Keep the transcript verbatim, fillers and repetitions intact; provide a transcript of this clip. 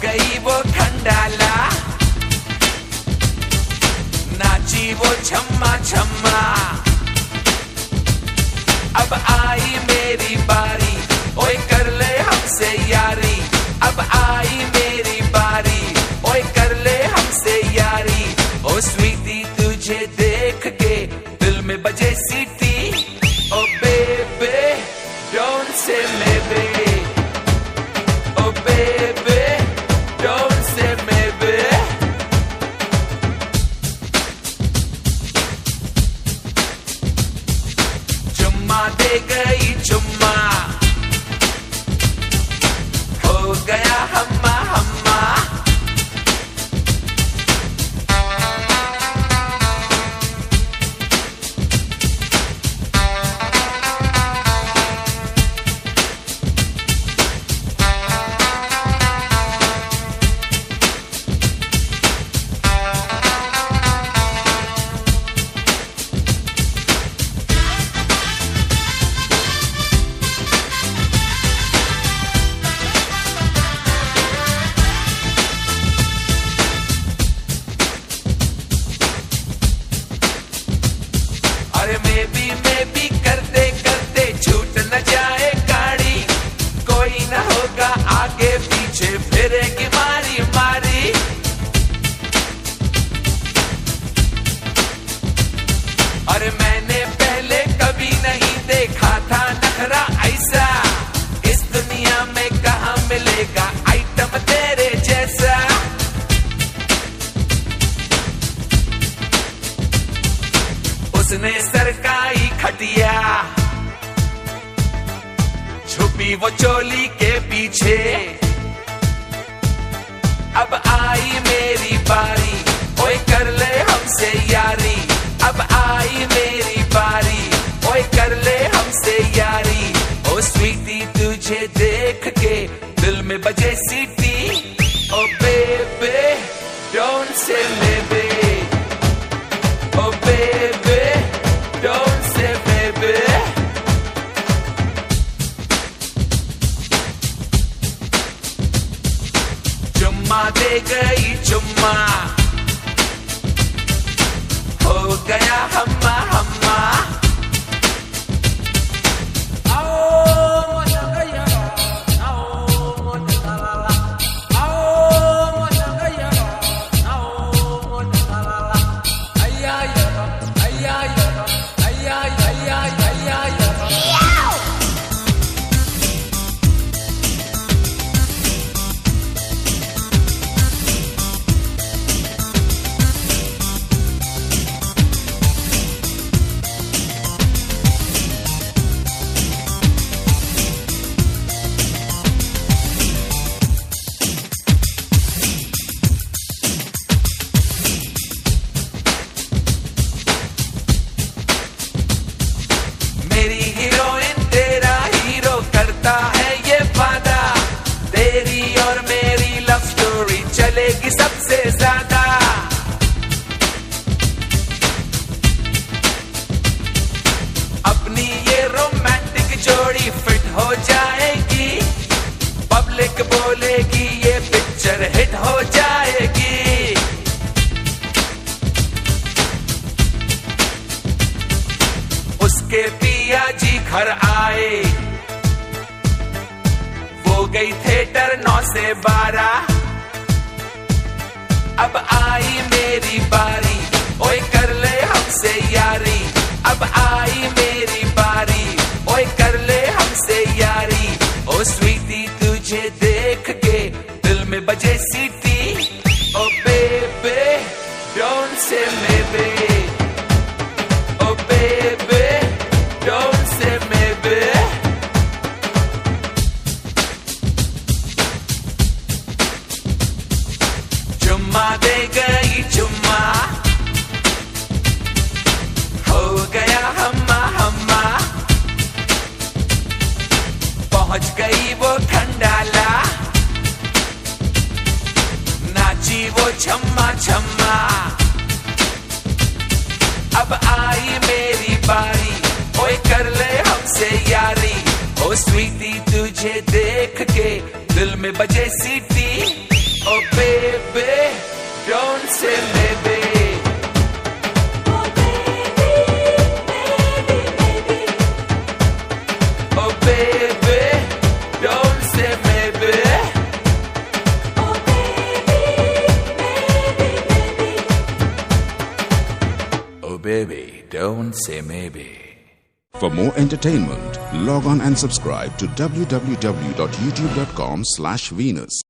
गई वो खंडाला, नाची वो छम्मा छम्मा। अब आई मेरी बारी, ओए कर ले हमसे यारी। अब आई मेरी बारी, ओए कर ले हमसे यारी। ओ स्वीटी तुझे देख के दिल में बजे सीटी। ओ बेबे डोंट से मेबे, ओ बेबे डोंट से मेबे। चुम्मा दे गई चुम्मा, हो गया हम्मा हम्मा। अरे मैं भी मैं भी करते करते छूट न जाए गाड़ी। कोई न होगा आगे पीछे फिरेगी मारी मारी। अरे मैंने पहले कभी नहीं देखा था नखरा ऐसा। इस दुनिया में कहाँ मिलेगा आइटम तेरे जैसा। उसने सरकाई खटिया, छुपी वो चोली के पीछे। अब आई मेरी बारी, ओए कर ले हमसे यारी। अब आई मेरी बारी, ओए कर ले हमसे यारी। ओ स्वीटी तुझे देख के दिल में बजे सीटी। ओ बेबे डोंट से मेबे, ओ बेबे डोंट से मेबे। चुम्मा दे गई चुम्मा, हो गया हम्मा हम्मा। मेरी हीरोइन तेरा हीरो करता है ये वादा। तेरी और मेरी लव स्टोरी चलेगी सबसे ज्यादा। अपनी ये रोमांटिक जोड़ी फिट हो जाएगी। पब्लिक बोलेगी ये पिक्चर हिट हो जाएगी। उसके पिया जी घर आए, वो गई थिएटर नौ से बारह। अब आई मेरी बारी, ओए कर ले हमसे यारी। अब आई मेरी बारी, ओए कर ले हमसे यारी। ओ स्वीटी तुझे देख के दिल में बजे सीटी। ओ बेबे डोंट से मेबे, ओ बेबे डोंट से मेबे। चुम्मा दे गई चुम्मा, हो गया हम्मा हम्मा। पहुंच गई वो खंडाला, नाची वो छम्मा छम्मा। अब आई मेरी बारी, ओए कर ले हमसे यारी। ओ स्वीटी तुझे देख के दिल में बजे सीटी। Oh baby, don't say maybe. Oh baby, maybe, maybe. Oh baby, don't say maybe. Oh baby, maybe, maybe. Oh baby, don't say maybe. For more entertainment, log on and subscribe to w w w dot youtube dot com slash Venus.